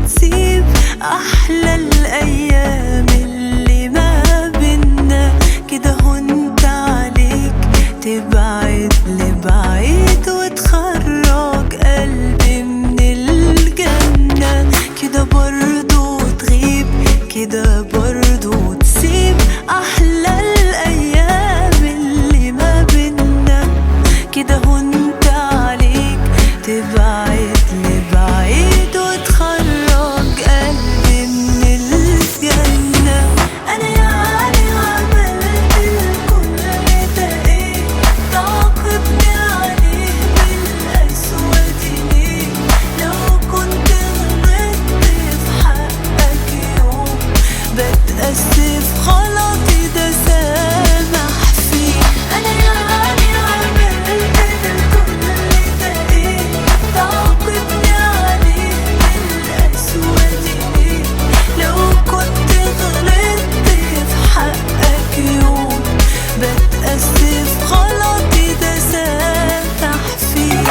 وتسيب أحلى الأيام اللي ما بينا كده هونت عليك تبعد لبعيد وتخرج قلبي من الجنة كده برضو تغيب كده برضو تسيب أحلى الأيام اللي ما بينا كده هونت عليك تبعد لبعيد وتخرج قلبي من الجنة. أنا يعني عملت الكل ده إيه؟ تعاقبني عليه بالأسود ليه؟ لو كنت غلطت في حقك يوم بتأسف غلطي ده سامح فيه. أنا يعني عملت الكل ده إيه؟ تعاقبني عليه بالأسود ليه؟ لو كنت غلطت في حقك يوم بتأسف غلطي ده سامح فيه.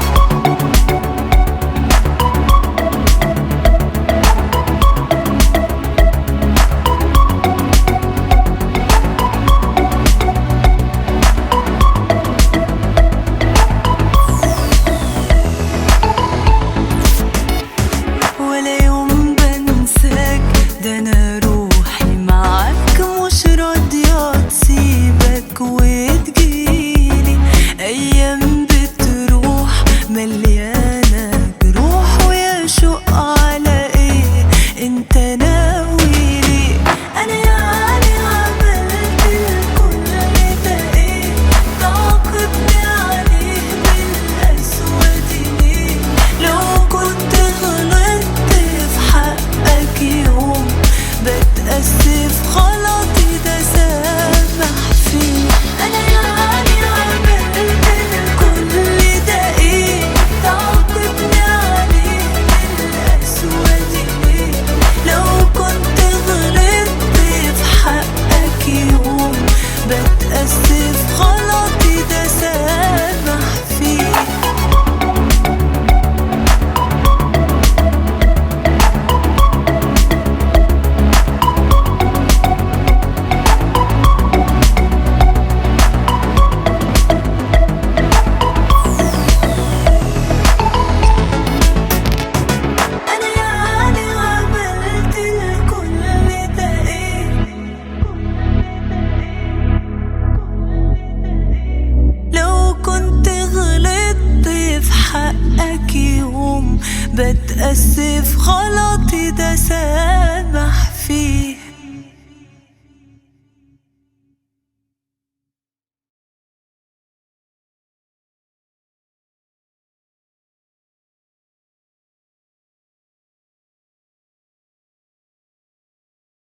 ولا يوم بنساك ده أنا روحي معاك مش راضية تسيبك وتجيلي أيام بتروح مليانة جروح ويا شوق على إيه أنت ناويلي. أنا يعني عملت الكل ده إيه؟ تعاقبني عليه بالأسود ليه؟ لو كنت غلطت في حقك يوم بتأسف غلطي ده سامح فيه. أنا يعني عملت الكل ده إيه؟ تعاقبني عليه بالأسود ليه؟ لو كنت غلطت في حقك يوم بتأسف غلطي ده سامح فيه. أنا يعني عملت الكل ده إيه؟ لو كنت غلطت في حقك يوم بتأسف غلطي ده